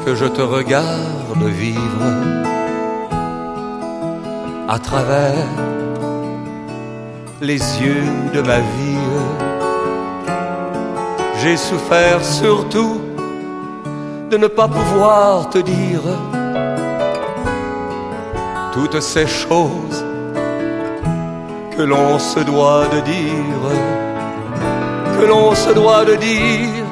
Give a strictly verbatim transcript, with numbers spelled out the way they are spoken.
que je te regarde vivre à travers les yeux de ma vie. J'ai souffert surtout de ne pas pouvoir te dire toutes ces choses que l'on se doit de dire, que l'on se doit de dire